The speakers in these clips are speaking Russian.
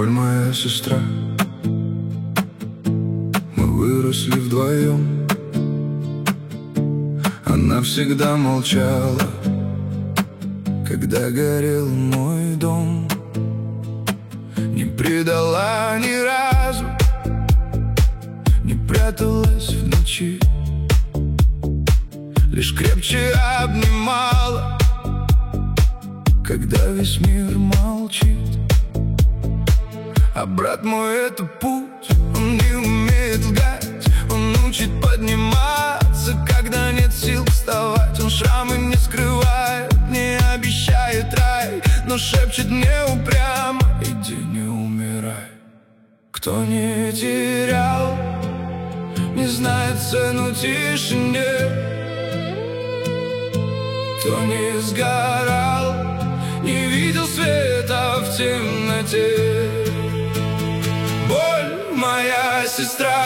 Боль моя сестра, мы выросли вдвоем. Она всегда молчала, когда горел мой дом. Не предала ни разу, не пряталась в ночи, лишь крепче обнимала, когда весь мир молчит. А брат мой — это путь, он не умеет лгать, он учит подниматься, когда нет сил вставать. Он шрамы не скрывает, не обещает рай, но шепчет мне упрямо: иди, не умирай. Кто не терял, не знает цену тишине. Кто не сгорал, не видел света в темноте. Боль моя сестра,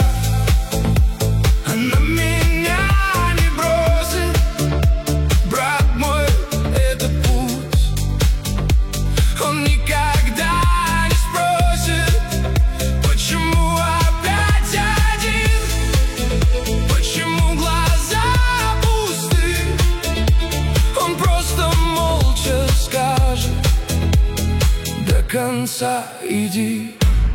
она меня не бросит. Брат мой — это путь, он никогда не спросит: почему опять один, почему глаза пусты. Он просто молча скажет: до конца иди.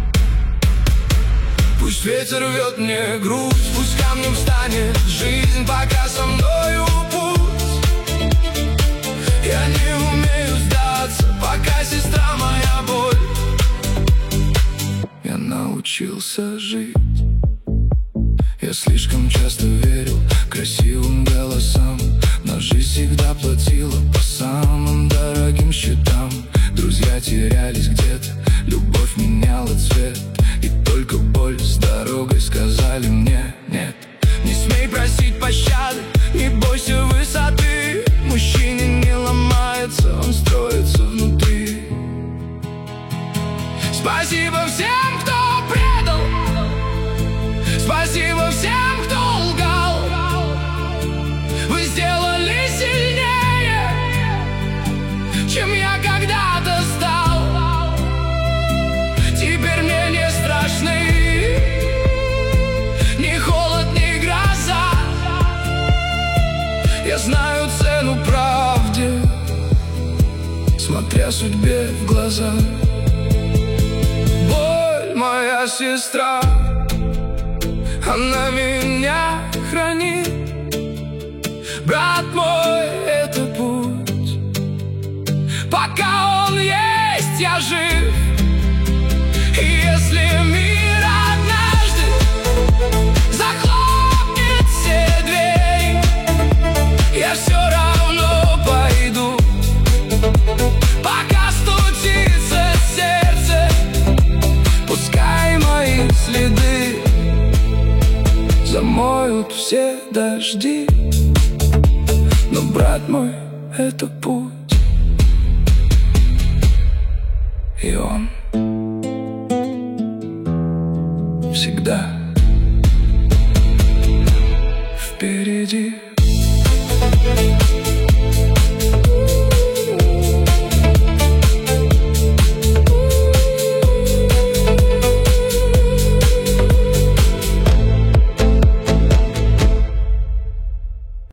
Пусть ветер рвет мне грудь, пусть камнем станет жизнь, пока со мною путь. Я не умею сдаться, пока сестра моя боль. Я научился жить. Я слишком часто верил красивым голосам, но жизнь всегда платила по самым дорогим счетам. Друзья терялись где-то, любовь меняла цвет, и только боль с дорогой сказали мне: нет. Не смей просить пощады, не бойся высоты. Мужчине не ломается, он строится внутри. Спасибо всем, кто предал, спасибо всем, кто лгал. Вы сделали сильнее, чем я когда-то стал. Теперь мне не страшны ни холод, ни гроза. Я знаю цену правде, смотря судьбе в глаза. Боль моя сестра, она меня хранит. Брат мой — это путь, пока он есть, я жив. И если мир однажды захлопнет все двери, я все равно пойду, пока стучится сердце. Пускай мои следы замоют все дожди, но брат мой — это путь, и он